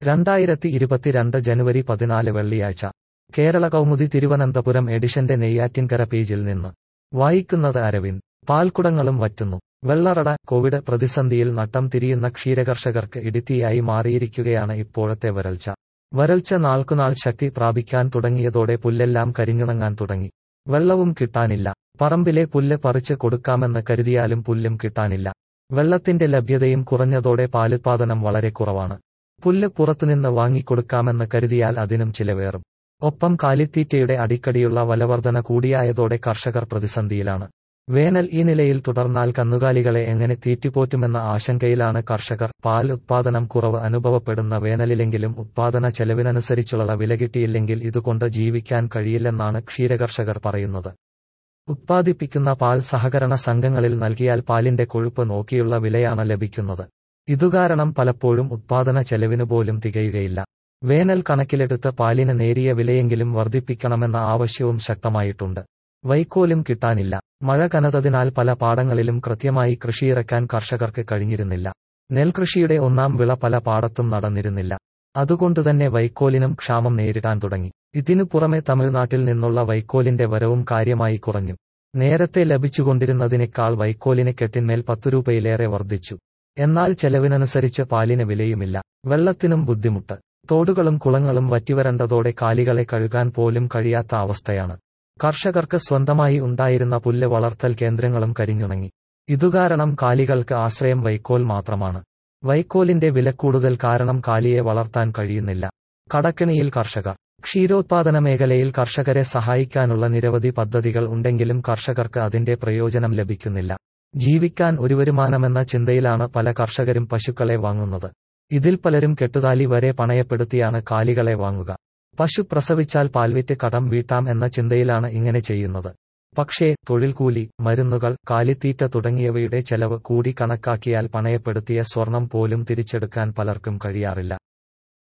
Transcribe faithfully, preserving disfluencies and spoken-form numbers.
രണ്ടായിരത്തി ഇരുപത്തിരണ്ട് ജനുവരി പതിനാല് വെള്ളിയാഴ്ച കേരള കൗമുദി തിരുവനന്തപുരം എഡിഷന്റെ നെയ്യാറ്റിൻകര പേജിൽ നിന്ന് വായിക്കുന്നത് അരവിന്ദ്. പാൽക്കുടങ്ങളും വറ്റുന്നു. വെള്ളറട. കോവിഡ് പ്രതിസന്ധിയിൽ നട്ടം തിരിയുന്ന ക്ഷീരകർഷകർക്ക് ഇടിത്തിയായി മാറിയിരിക്കുകയാണ് ഇപ്പോഴത്തെ വരൾച്ച. വരൾച്ച നാൾക്കുനാൾ ശക്തി പ്രാപിക്കാൻ തുടങ്ങിയതോടെ പുല്ലെല്ലാം കരിഞ്ഞുണങ്ങാൻ തുടങ്ങി. വെള്ളവും കിട്ടാനില്ല. പറമ്പിലെ പുല്ല് പറിച്ച് കൊടുക്കാമെന്ന് കരുതിയാലും പുല്ലും കിട്ടാനില്ല. വെള്ളത്തിന്റെ ലഭ്യതയും കുറഞ്ഞതോടെ പാലുത്പാദനം വളരെ കുറവാണ്. പുല്ല് പുറത്തുനിന്ന് വാങ്ങിക്കൊടുക്കാമെന്ന് കരുതിയാൽ അതിനും ചിലവേറും. ഒപ്പം കാലിത്തീറ്റയുടെ അടിക്കടിയുള്ള വിലവർധന കൂടിയായതോടെ കർഷകർ പ്രതിസന്ധിയിലാണ്. വേനൽ ഈ നിലയിൽ തുടർന്നാൽ കന്നുകാലികളെ എങ്ങനെ തീറ്റിപ്പോറ്റുമെന്ന ആശങ്കയിലാണ് കർഷകർ. പാൽ ഉത്പാദനം കുറവ് അനുഭവപ്പെടുന്ന വേനലിലെങ്കിലും ഉത്പാദന ചെലവിനനുസരിച്ചുള്ള വില കിട്ടിയില്ലെങ്കിൽ ഇതുകൊണ്ട് ജീവിക്കാൻ കഴിയില്ലെന്നാണ് ക്ഷീരകർഷകർ പറയുന്നത്. ഉത്പാദിപ്പിക്കുന്ന പാൽ സഹകരണ സംഘങ്ങളിൽ നൽകിയാൽ പാലിന്റെ കൊഴുപ്പ് നോക്കിയുള്ള വിലയാണ് ലഭിക്കുന്നത്. ഇതുകാരണം പലപ്പോഴും ഉത്പാദന ചെലവിന് പോലും തികയുകയില്ല. വേനൽ കണക്കിലെടുത്ത് പാലിന് നേരിയ വിലയെങ്കിലും വർദ്ധിപ്പിക്കണമെന്ന ആവശ്യവും ശക്തമായിട്ടുണ്ട്. വൈക്കോലും കിട്ടാനില്ല. മഴ കനത്തതിനാൽ പല പാടങ്ങളിലും കൃത്യമായി കൃഷിയിറക്കാൻ കർഷകർക്ക് കഴിഞ്ഞിരുന്നില്ല. നെൽകൃഷിയുടെ ഒന്നാം വിള പല പാടത്തും നടന്നിരുന്നില്ല. അതുകൊണ്ടുതന്നെ വൈക്കോലിനും ക്ഷാമം നേരിടാൻ തുടങ്ങി. ഇതിനു പുറമെ തമിഴ്നാട്ടിൽ നിന്നുള്ള വൈക്കോലിന്റെ വരവും കാര്യമായി കുറഞ്ഞു. നേരത്തെ ലഭിച്ചുകൊണ്ടിരുന്നതിനേക്കാൾ വൈക്കോലിന് കെട്ടിന്മേൽ പത്തു രൂപയിലേറെ വർദ്ധിച്ചു. എന്നാൽ ചെലവിനനുസരിച്ച് പാലിന് വിലയുമില്ല. വെള്ളത്തിനും ബുദ്ധിമുട്ട്. തോടുകളും കുളങ്ങളും വറ്റിവരണ്ടതോടെ കാലികളെ കഴുകാൻ പോലും കഴിയാത്ത അവസ്ഥയാണ്. കർഷകർക്ക് സ്വന്തമായി ഉണ്ടായിരുന്ന പുല്ല് വളർത്തൽ കേന്ദ്രങ്ങളും കരിഞ്ഞുണങ്ങി. ഇതുകാരണം കാലികൾക്ക് ആശ്രയം വൈക്കോൽ മാത്രമാണ്. വൈക്കോലിന്റെ വിലക്കൂടുതൽ കാരണം കാലിയെ വളർത്താൻ കഴിയുന്നില്ല. കടക്കെണിയിൽ കർഷകർ. ക്ഷീരോത്പാദന മേഖലയിൽ കർഷകരെ സഹായിക്കാനുള്ള നിരവധി പദ്ധതികൾ ഉണ്ടെങ്കിലും കർഷകർക്ക് അതിന്റെ പ്രയോജനം ലഭിക്കുന്നില്ല. ജീവിക്കാൻ ഒരു വരുമാനമെന്ന ചിന്തയിലാണ് പല കർഷകരും പശുക്കളെ വാങ്ങുന്നത്. ഇതിൽ പലരും കെട്ടുതാലി വരെ പണയപ്പെടുത്തിയാണ് കാലികളെ വാങ്ങുക. പശു പ്രസവിച്ചാൽ പാൽവിറ്റ് കടം വീട്ടാം എന്ന ചിന്തയിലാണ് ഇങ്ങനെ ചെയ്യുന്നത്. പക്ഷേ തൊഴിൽക്കൂലി, മരുന്നുകൾ, കാലിത്തീറ്റ തുടങ്ങിയവയുടെ ചെലവ് കൂടി കണക്കാക്കിയാൽ പണയപ്പെടുത്തിയ സ്വർണം പോലും തിരിച്ചെടുക്കാൻ പലർക്കും കഴിയാറില്ല.